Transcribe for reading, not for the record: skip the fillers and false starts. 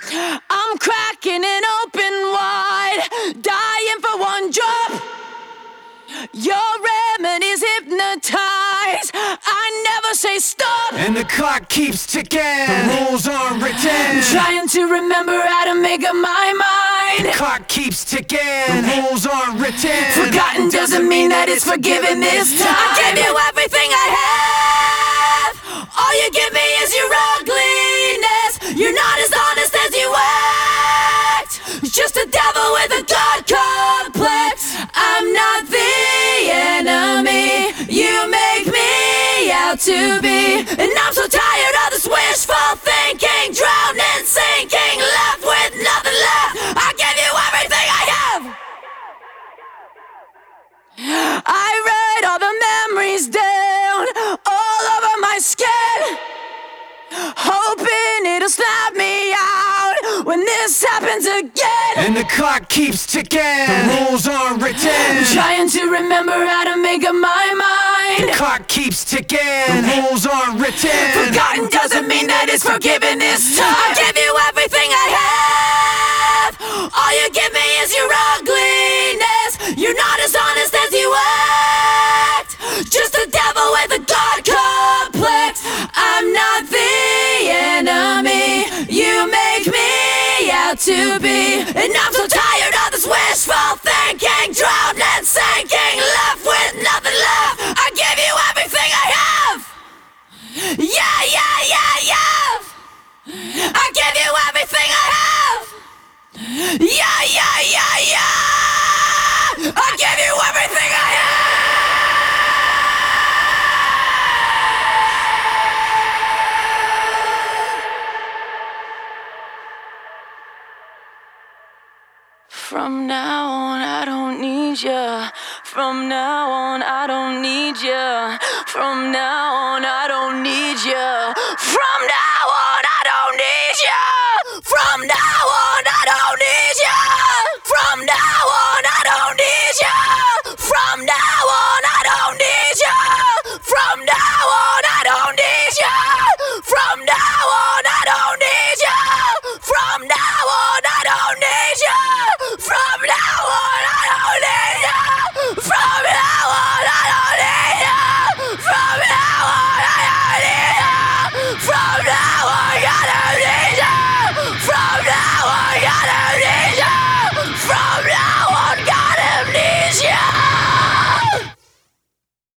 I'm cracking it open wide, dying for one drop. Your remedies hypnotize. I never say stop. And the clock keeps ticking. The rules aren't written. I'm trying to remember how to make up my mind. The clock keeps ticking. The rules aren't written. Forgotten doesn't mean that it's forgiven this time. I gave you everything I have. All you give me is your ugliness. You're not as honest as you act. Just a devil with a god complex. I'm not the enemy you make me out to be. And I'm so tired of this wishful thinking, drowning, sinking, left with nothing left. I give you everything I have. I write all the memories down all over my skin, hoping it'll snap me out when this happens again. And the clock keeps ticking. The rules aren't written. I'm trying to remember how to make up my mind. The clock keeps ticking. The rules aren't written. Forgotten doesn't mean that it's forgiven this time. I give you everything I have. All you give me is your ugliness. You're not as honest as you act. Just a devil with a god complex. I'm not the enemy you make me out to be. And I'm so tired of this wishful thinking, drowned and sinking, left with nothing left. I give you everything I have. Yeah, yeah, yeah, yeah. I give you everything I have. Yeah, yeah, yeah, yeah. I give you everything I have. From now on, I don't need ya. From now on, I don't need ya. From now on, I don't need ya.